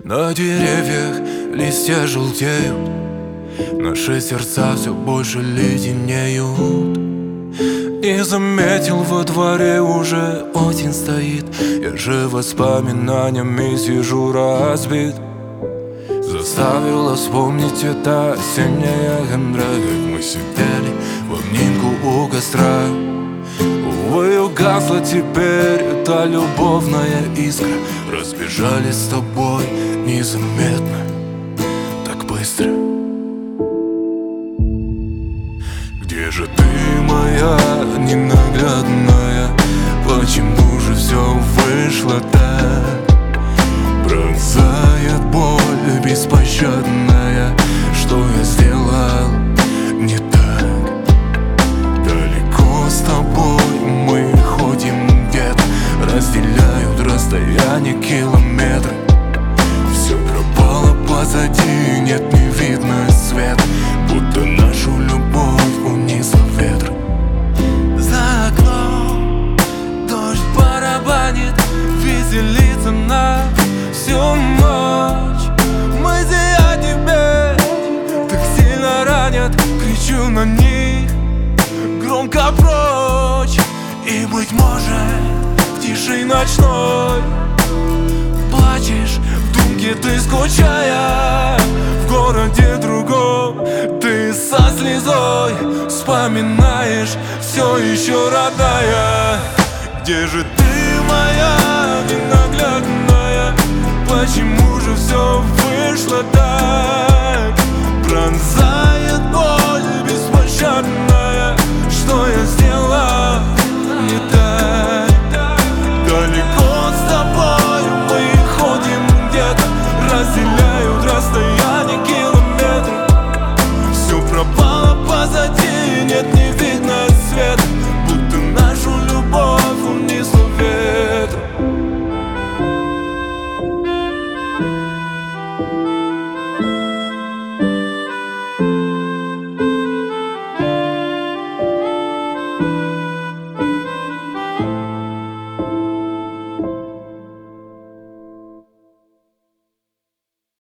На деревьях листья желтеют, наши сердца все больше леденеют. Не заметил, во дворе уже осень стоит. Я же воспоминаниями сижу разбит. Заставила вспомнить это осенняя хандра, как мы сидели в обнимку у костра. Увы, угасла теперь эта любовная искра. Разбежались с тобой незаметно, так быстро. Где же ты, моя ненаглядная? Почему же все вышло так? Пронзает боль беспощадная. Что я сделал не так? Далеко с тобой мы ходим где-то, разделяют расстояние километры. Все пропало позади, нет, не видно свет, будто нашу любовь унесло ветром. За окном дождь барабанит, веселится на всю ночь. Мысли о тебе так сильно ранят, кричу на них громко прочь. И, быть может, в тиши ночной плачешь в думке ты, скучая в городе другом. Ты со слезой вспоминаешь все еще родная. Где же ты, моя ненаглядная? Почему же все вышло так? Пронзает боль беспощадная. Что я сделал не так? Далеко с тобой мы ходим где-то, разделяют расстояние километры. Все пропало позади, нет, не